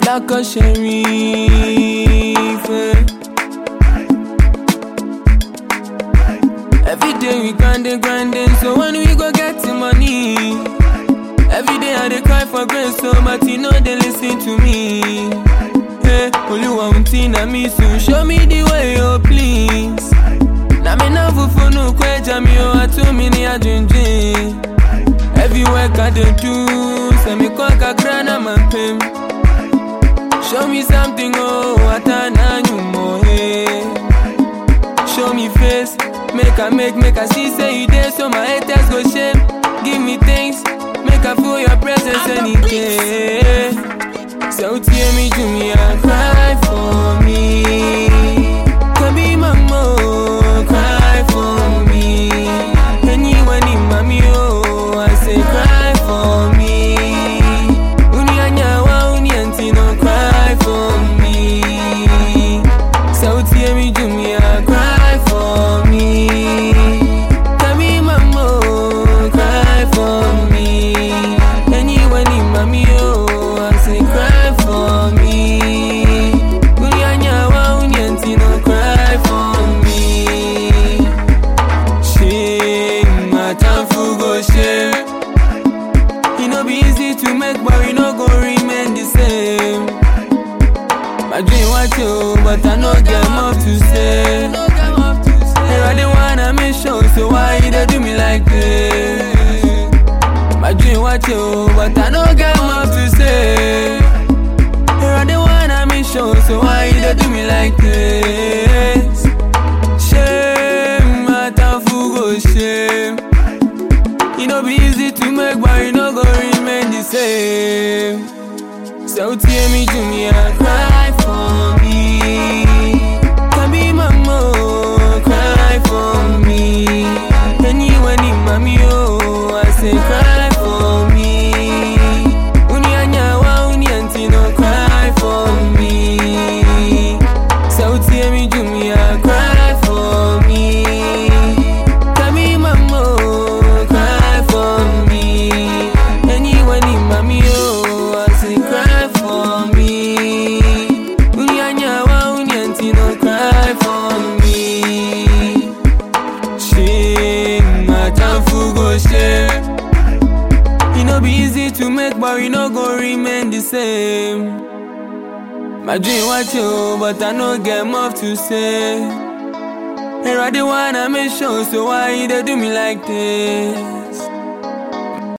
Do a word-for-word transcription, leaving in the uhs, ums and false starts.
like a sheriff. Every day we grinding, grinding, so when we go get the money. Every day I dey cry for grace, so but you know they listen to me. Hey, only one thing I miss, so show me the way, oh please. Na me na fufu no kweja mi o atu mi ni adwendwen. Every work I dey do, say me kwa kakra na mampem. Show me something, oh, atana nyumo, hey. Show me face, make I make, make I see say you there, so my haters go shame. Give me things, make I feel your presence any day. So tear me to me and cry for me. Can be mama, cry for me. Anyone in mommy, oh, I say cry for me. Uni anyawa, uni antino, cry for me. So tear me to me and cry for me. Can be mama, cry for me. Anyone in mommy, oh, I say cry for me. Uni anyawa, uni antino, cry for me. Shame, my time for go shame. It no be easy to make, but we no go remain the same. My dream was you, but I no get much to say. Here I the one I make sure, so why you dey do me like this? My dream was you, but I no get much to say. Here I the one I make sure, so why you dey do me like this? Shame, my time for go shame. It no be easy to make, but you no go remain the same. So tear me to me and cry for me. Can be mama, cry for me. Anyone in mommy, oh, I say cry for me. Uni anyawa, uni antino, cry for me. So tear me to me and cry for me. Can be mama, cry for me. Anyone in mommy, oh, I say cry for me. Uni anyawa, uni antino, cry for me. Shame, my time for go shame. It no be easy to make, but we no go remain the same. My dream was you, but I no get much to say. Here I the one I make sure, so why you dey do me like this?